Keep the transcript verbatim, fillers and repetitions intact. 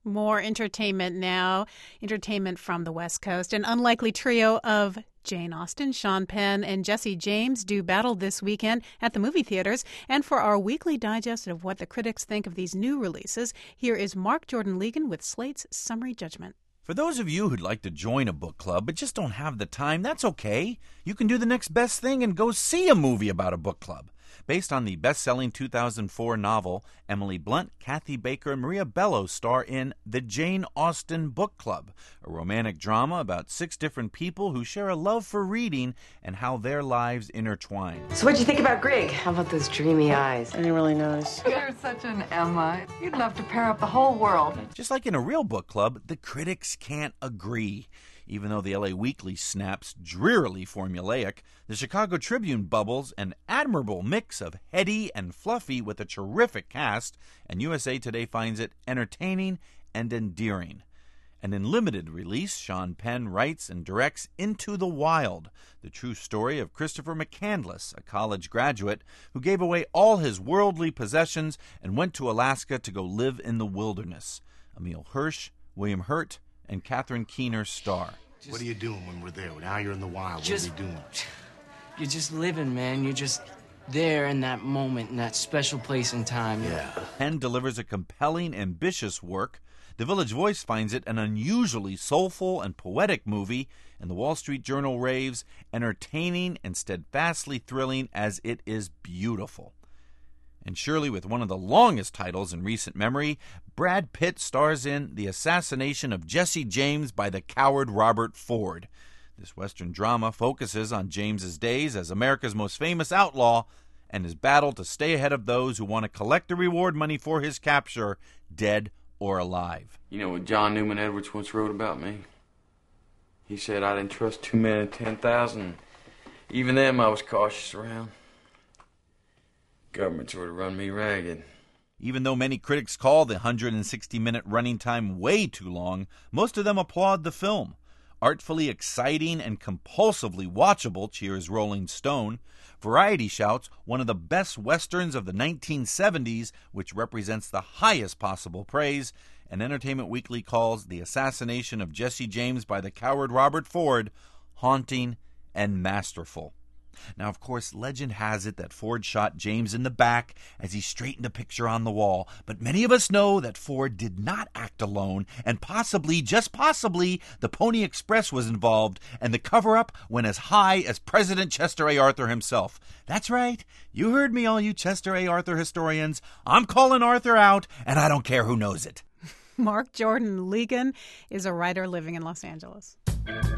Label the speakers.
Speaker 1: More entertainment now, entertainment from the West Coast. An unlikely trio of Jane Austen, Sean Penn, and Jesse James do battle this weekend at the movie theaters. And for our weekly digest of what the critics think of these new releases, here is Mark Jordan Legan with Slate's Summary Judgment.
Speaker 2: For those of you who'd like to join a book club but just don't have the time, that's okay. You can do the next best thing and go see a movie about a book club. Based on the best-selling two thousand four novel, Emily Blunt, Kathy Baker, and Maria Bello star in The Jane Austen Book Club, a romantic drama about six different people who share a love for reading and how their lives intertwine.
Speaker 3: So what'd you think about Greg? How about those dreamy eyes?
Speaker 4: I didn't really notice.
Speaker 5: You're such an Emma. You'd love to pair up the whole world.
Speaker 2: Just like in a real book club, the critics can't agree. Even though the L A Weekly snaps drearily formulaic, the Chicago Tribune bubbles an admirable mix of heady and fluffy with a terrific cast, and U S A Today finds it entertaining and endearing. And in limited release, Sean Penn writes and directs Into the Wild, the true story of Christopher McCandless, a college graduate who gave away all his worldly possessions and went to Alaska to go live in the wilderness. Emile Hirsch, William Hurt, and Catherine Keener star.
Speaker 6: Just, what are you doing when we're there? Now you're in the wild.
Speaker 4: Just,
Speaker 6: what are you doing?
Speaker 4: You're just living, man. You're just there in that moment, in that special place and time.
Speaker 6: Yeah.
Speaker 2: Penn delivers a compelling, ambitious work. The Village Voice finds it an unusually soulful and poetic movie, and the Wall Street Journal raves, entertaining and steadfastly thrilling as it is beautiful. And surely with one of the longest titles in recent memory, Brad Pitt stars in The Assassination of Jesse James by the Coward Robert Ford. This Western drama focuses on James's days as America's most famous outlaw and his battle to stay ahead of those who want to collect the reward money for his capture, dead or alive.
Speaker 7: You know what John Newman Edwards once wrote about me? He said I didn't trust two men in ten thousand. Even them I was cautious around. Government sort of run me ragged.
Speaker 2: Even though many critics call the one hundred sixty minute running time way too long, most of them applaud the film. Artfully exciting and compulsively watchable, cheers Rolling Stone. Variety shouts one of the best westerns of the nineteen seventies, which represents the highest possible praise. And Entertainment Weekly calls The Assassination of Jesse James by the Coward Robert Ford haunting and masterful. Now, of course, legend has it that Ford shot James in the back as he straightened a picture on the wall, but many of us know that Ford did not act alone, and possibly, just possibly, the Pony Express was involved, and the cover-up went as high as President Chester A. Arthur himself. That's right, you heard me, all you Chester A. Arthur historians. I'm calling Arthur out, and I don't care who knows it.
Speaker 1: Mark Jordan Legan is a writer living in Los Angeles.